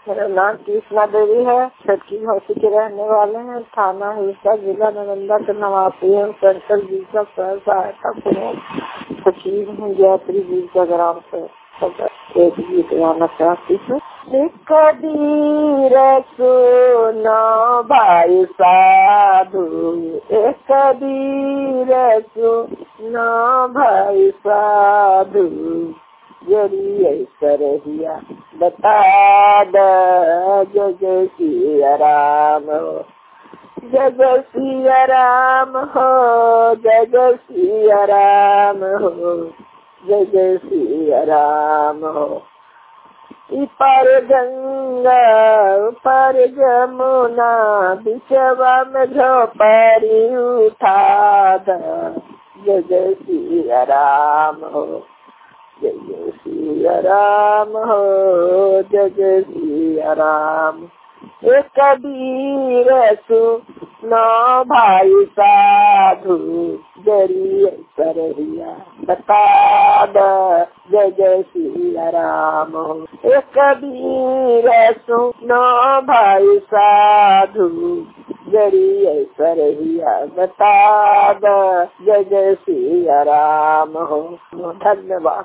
मेरा नाम कृष्णा देवी है। छटकी घोसी के रहने वाले हैं। थाना हिलसा, जिला नालंदा के नवासी है। सेंट्रल जी का सहायता सचिव हूँ। जयत्री जी का ग्राम से एक गीत गाना चाहती हूँ। कबीर सुनो भाई साधु, एक कबीर सुनो भाई साधु, जरिए सरहिया बता जय सिया राम हो, जय सिया राम हो, जय सिया राम हो, जय सिया राम हो। पर गंगा पर जमुना बिचवा में झोपड़ी उठा द, जय सिया राम हो, जय सिया राम हो, जय सिया राम। एक कबीर सुनो भाई साधु, जरिए सरहिया बता द, जय सिया राम हो। एक कबीर सुनो भाई साधु, जरिए सरहिया बता द, जय सिया राम हो। धन्यवाद।